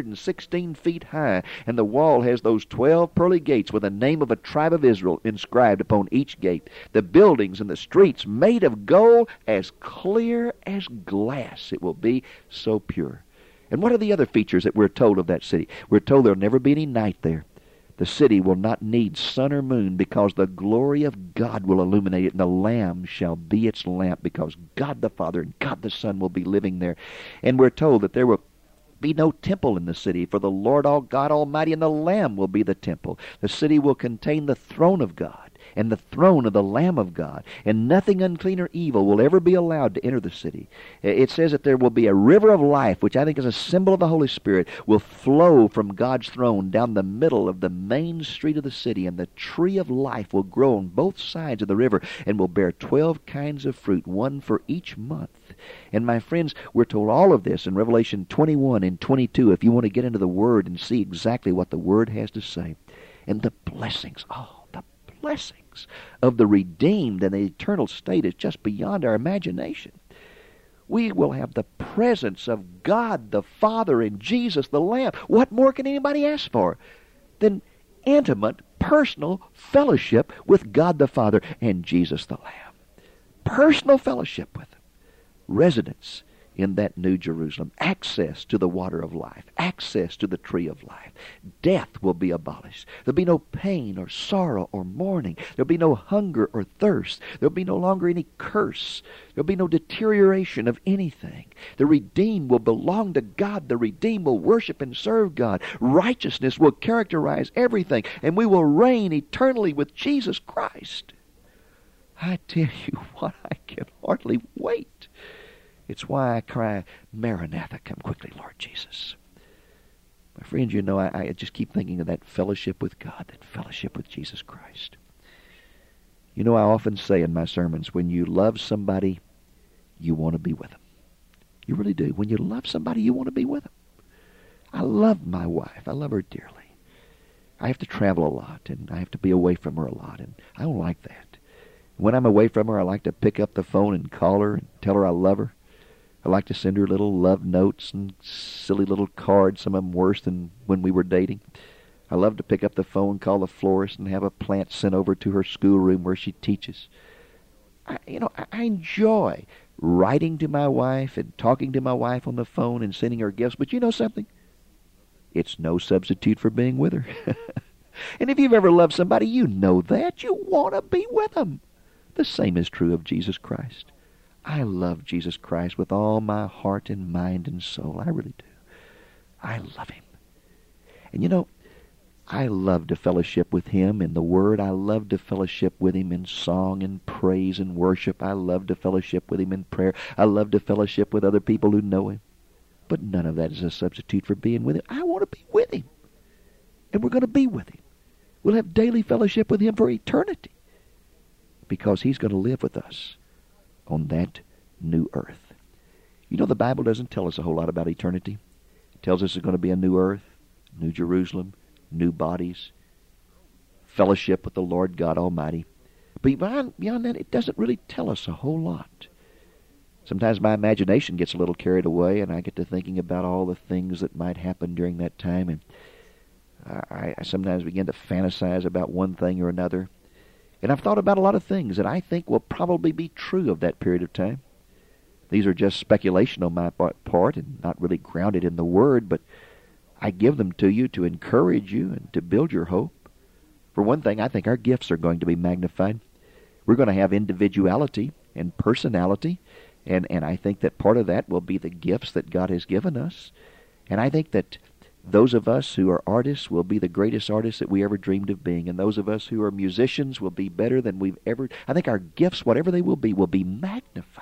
216 feet high, and the wall has those 12 pearly gates with the name of a tribe of Israel inscribed upon each gate. The buildings and the streets made of gold, as clear as glass. It will be so pure. And what are the other features that we're told of that city? We're told there'll never be any night there. The city will not need sun or moon, because the glory of God will illuminate it, and the Lamb shall be its lamp, because God the Father and God the Son will be living there. And we're told that there will be no temple in the city, for the Lord God Almighty and the Lamb will be the temple. The city will contain the throne of God and the throne of the Lamb of God, and nothing unclean or evil will ever be allowed to enter the city. It says that there will be a river of life, which I think is a symbol of the Holy Spirit, will flow from God's throne down the middle of the main street of the city, and the tree of life will grow on both sides of the river and will bear 12 kinds of fruit, one for each month. And my friends, we're told all of this in Revelation 21 and 22, if you want to get into the Word and see exactly what the Word has to say. And the blessings, the blessings of the redeemed and the eternal state is just beyond our imagination. We will have the presence of God the Father and Jesus the Lamb. What more can anybody ask for than intimate, personal fellowship with God the Father and Jesus the Lamb? Personal fellowship with Him. Residence in that New Jerusalem. Access to the water of life. Access to the tree of life. Death will be abolished. There'll be no pain or sorrow or mourning. There'll be no hunger or thirst. There'll be no longer any curse. There'll be no deterioration of anything. The redeemed will belong to God. The redeemed will worship and serve God. Righteousness will characterize everything, and we will reign eternally with Jesus Christ. I tell you what, I can hardly wait. It's why I cry, Maranatha, come quickly, Lord Jesus. My friends, I just keep thinking of that fellowship with God, that fellowship with Jesus Christ. I often say in my sermons, when you love somebody, you want to be with them. You really do. When you love somebody, you want to be with them. I love my wife. I love her dearly. I have to travel a lot, and I have to be away from her a lot, and I don't like that. When I'm away from her, I like to pick up the phone and call her and tell her I love her. I like to send her little love notes and silly little cards, some of them worse than when we were dating. I love to pick up the phone, call the florist, and have a plant sent over to her schoolroom where she teaches. I enjoy writing to my wife and talking to my wife on the phone and sending her gifts. But you know something? It's no substitute for being with her. And if you've ever loved somebody, you know that. You want to be with them. The same is true of Jesus Christ. I love Jesus Christ with all my heart and mind and soul. I really do. I love Him. And I love to fellowship with Him in the Word. I love to fellowship with Him in song and praise and worship. I love to fellowship with Him in prayer. I love to fellowship with other people who know Him. But none of that is a substitute for being with Him. I want to be with Him. And we're going to be with Him. We'll have daily fellowship with Him for eternity, because He's going to live with us on that new earth. The Bible doesn't tell us a whole lot about eternity. It tells us there's going to be a new earth, New Jerusalem, new bodies, fellowship with the Lord God Almighty. But beyond that, it doesn't really tell us a whole lot. Sometimes my imagination gets a little carried away, and I get to thinking about all the things that might happen during that time, and I sometimes begin to fantasize about one thing or another. And I've thought about a lot of things that I think will probably be true of that period of time. These are just speculation on my part and not really grounded in the Word, but I give them to you to encourage you and to build your hope. For one thing, I think our gifts are going to be magnified. We're going to have individuality and personality, and I think that part of that will be the gifts that God has given us. And I think that those of us who are artists will be the greatest artists that we ever dreamed of being, and those of us who are musicians will be better than we've ever... I think our gifts, whatever they will be magnified.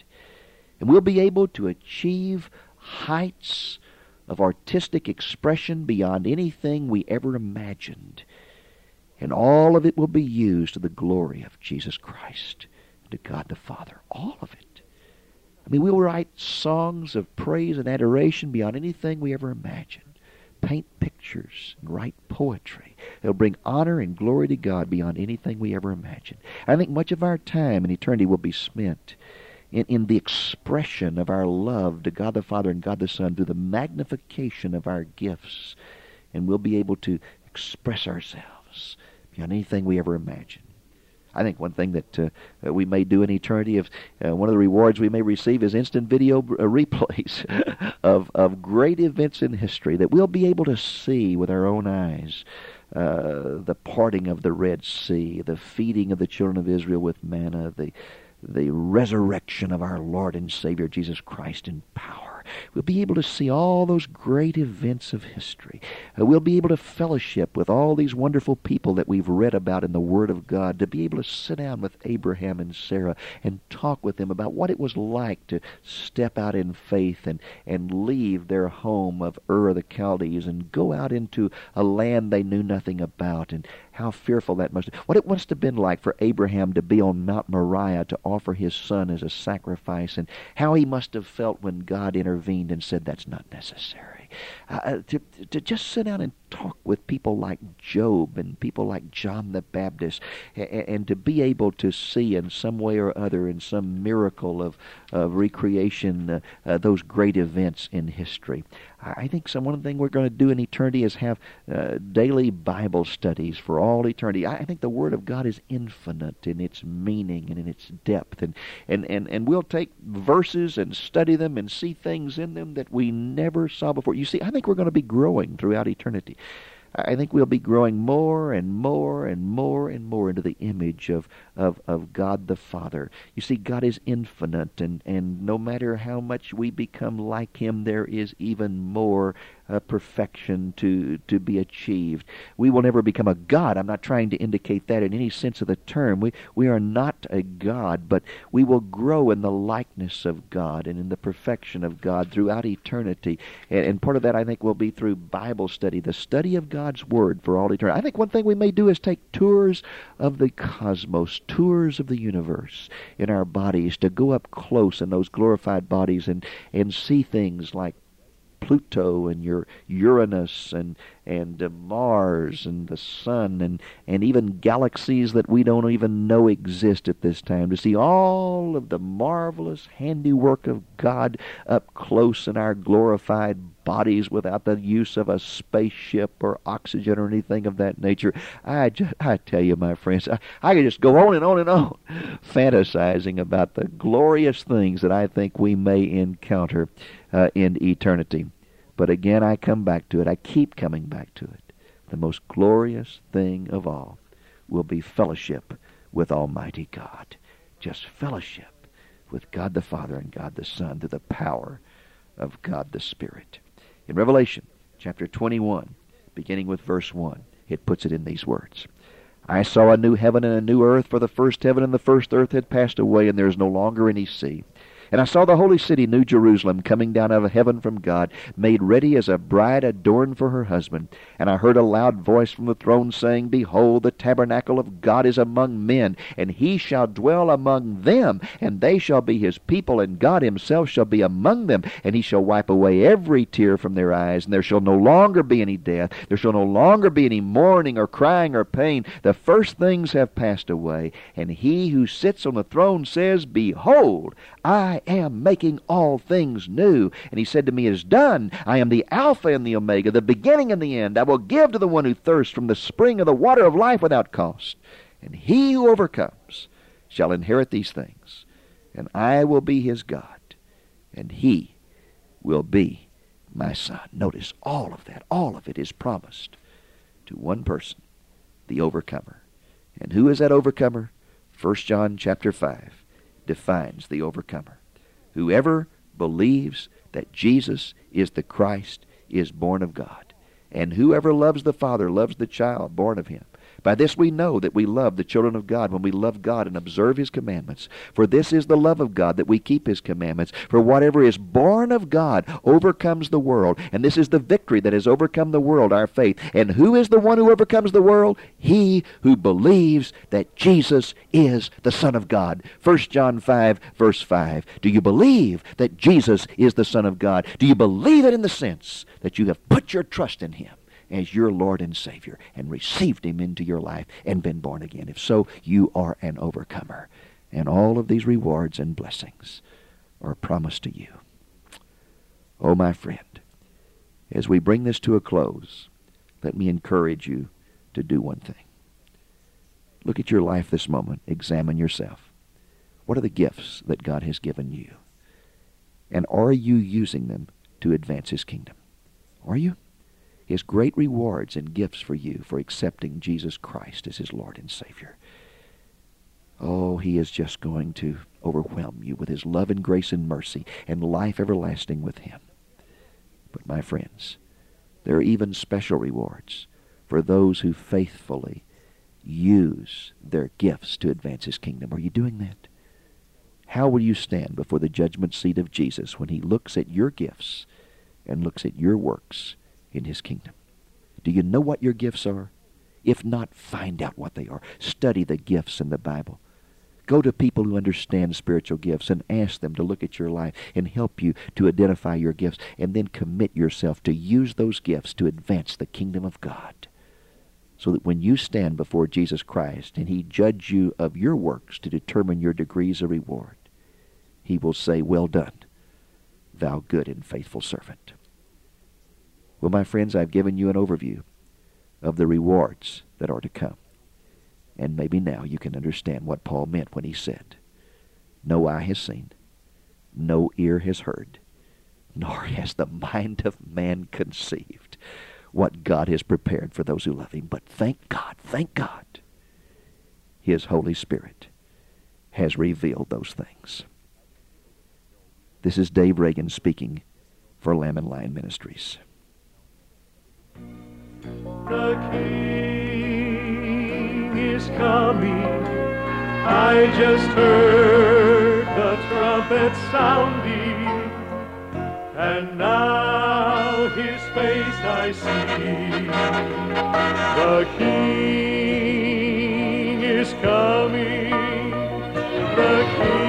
And we'll be able to achieve heights of artistic expression beyond anything we ever imagined. And all of it will be used to the glory of Jesus Christ, to God the Father. All of it. I mean, we'll write songs of praise and adoration beyond anything we ever imagined. Paint pictures and write poetry. It'll bring honor and glory to God beyond anything we ever imagined. I think much of our time in eternity will be spent in the expression of our love to God the Father and God the Son through the magnification of our gifts. And we'll be able to express ourselves beyond anything we ever imagined. I think one thing that we may do in eternity, one of the rewards we may receive is instant video replays of great events in history that we'll be able to see with our own eyes. The parting of the Red Sea, the feeding of the children of Israel with manna, the resurrection of our Lord and Savior Jesus Christ in power. We'll be able to see all those great events of history. We'll be able to fellowship with all these wonderful people that we've read about in the Word of God, to be able to sit down with Abraham and Sarah and talk with them about what it was like to step out in faith and leave their home of Ur of the Chaldees and go out into a land they knew nothing about, and how fearful that must have been. What it must have been like for Abraham to be on Mount Moriah to offer his son as a sacrifice, and how he must have felt when God intervened and said that's not necessary. To just sit down and talk with people like Job and people like John the Baptist, and to be able to see in some way or other, in some miracle of recreation, those great events in history. I think one thing we're going to do in eternity is have daily Bible studies for all eternity. I think the Word of God is infinite in its meaning and in its depth, and we'll take verses and study them and see things in them that we never saw before. You see, I think we're going to be growing throughout eternity. I think we'll be growing more and more and more and more into the image of God the Father. You see, God is infinite, and no matter how much we become like Him, there is even more perfection to be achieved. We will never become a God. I'm not trying to indicate that in any sense of the term. We are not a God, but we will grow in the likeness of God and in the perfection of God throughout eternity. And part of that, I think, will be through Bible study, the study of God's Word for all eternity. I think one thing we may do is take tours of the cosmos, tours of the universe in our bodies, to go up close in those glorified bodies and see things like Pluto and your Uranus and Mars and the Sun and even galaxies that we don't even know exist at this time, to see all of the marvelous handiwork of God up close in our glorified bodies without the use of a spaceship or oxygen or anything of that nature. I tell you, my friends, I could just go on and on and on fantasizing about the glorious things that I think we may encounter in eternity. But again, I come back to it. I keep coming back to it. The most glorious thing of all will be fellowship with Almighty God. Just fellowship with God the Father and God the Son through the power of God the Spirit. In Revelation chapter 21, beginning with verse 1, it puts it in these words. I saw a new heaven and a new earth, for the first heaven and the first earth had passed away, and there is no longer any sea. And I saw the holy city, New Jerusalem, coming down out of heaven from God, made ready as a bride adorned for her husband. And I heard a loud voice from the throne saying, Behold, the tabernacle of God is among men, and he shall dwell among them, and they shall be his people, and God himself shall be among them, and he shall wipe away every tear from their eyes, and there shall no longer be any death, there shall no longer be any mourning or crying or pain. The first things have passed away. And he who sits on the throne says, Behold, I am making all things new. And he said to me, It is done. I am the Alpha and the Omega, the beginning and the end. I will give to the one who thirsts from the spring of the water of life without cost. And he who overcomes shall inherit these things, and I will be his God, and he will be my son. Notice all of it is promised to one person, the overcomer. And who is that overcomer? 1 John chapter 5 defines the overcomer. Whoever believes that Jesus is the Christ is born of God. And whoever loves the Father loves the child born of him. By this we know that we love the children of God, when we love God and observe his commandments. For this is the love of God, that we keep his commandments. For whatever is born of God overcomes the world. And this is the victory that has overcome the world, our faith. And who is the one who overcomes the world? He who believes that Jesus is the Son of God. 1 John 5, verse 5. Do you believe that Jesus is the Son of God? Do you believe it in the sense that you have put your trust in him as your Lord and Savior and received him into your life and been born again? If so, you are an overcomer. And all of these rewards and blessings are promised to you. Oh, my friend, as we bring this to a close, let me encourage you to do one thing. Look at your life this moment. Examine yourself. What are the gifts that God has given you? And are you using them to advance his kingdom? Are you? His great rewards and gifts for you for accepting Jesus Christ as his Lord and Savior. Oh, he is just going to overwhelm you with his love and grace and mercy and life everlasting with him. But my friends, there are even special rewards for those who faithfully use their gifts to advance his kingdom. Are you doing that? How will you stand before the judgment seat of Jesus when he looks at your gifts and looks at your works in his kingdom? Do you know what your gifts are? If not, find out what they are. Study the gifts in the Bible. Go to people who understand spiritual gifts and ask them to look at your life and help you to identify your gifts, and then commit yourself to use those gifts to advance the kingdom of God, so that when you stand before Jesus Christ and he judge you of your works to determine your degrees of reward, he will say, "Well done, thou good and faithful servant." Well, my friends, I've given you an overview of the rewards that are to come. And maybe now you can understand what Paul meant when he said, "No eye has seen, no ear has heard, nor has the mind of man conceived what God has prepared for those who love him." But thank God, his Holy Spirit has revealed those things. This is Dave Reagan speaking for Lamb and Lion Ministries. The King is coming. I just heard the trumpet sounding, and now his face I see. The King is coming. The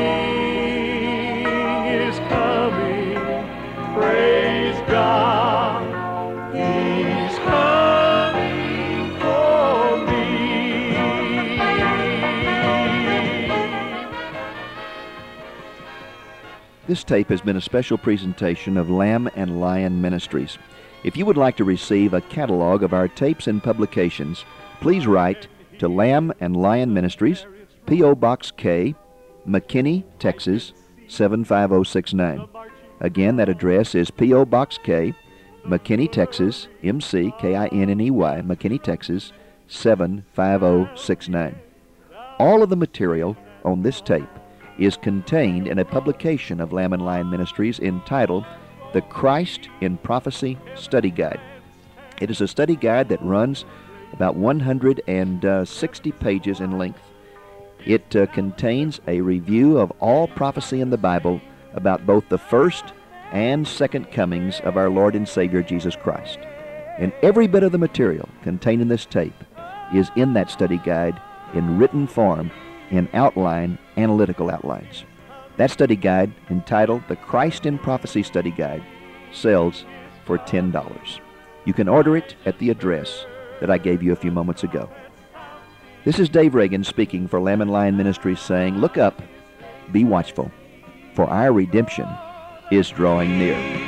King is coming. Praise God. He's coming for me. This tape has been a special presentation of Lamb and Lion Ministries. If you would like to receive a catalog of our tapes and publications, please write to Lamb and Lion Ministries, P.O. Box K, McKinney, Texas, 75069. Again, that address is P.O. Box K, McKinney, Texas, M-C-K-I-N-N-E-Y, McKinney, Texas, 75069. All of the material on this tape is contained in a publication of Lamb and Lion Ministries entitled The Christ in Prophecy Study Guide. It is a study guide that runs about 160 pages in length. It contains a review of all prophecy in the Bible about both the first and second comings of our Lord and Savior Jesus Christ. And every bit of the material contained in this tape is in that study guide in written form, in outline, analytical outlines. That study guide, entitled The Christ in Prophecy Study Guide, sells for $10. You can order it at the address that I gave you a few moments ago. This is Dave Reagan speaking for Lamb and Lion Ministries, saying, look up, be watchful, for our redemption is drawing near.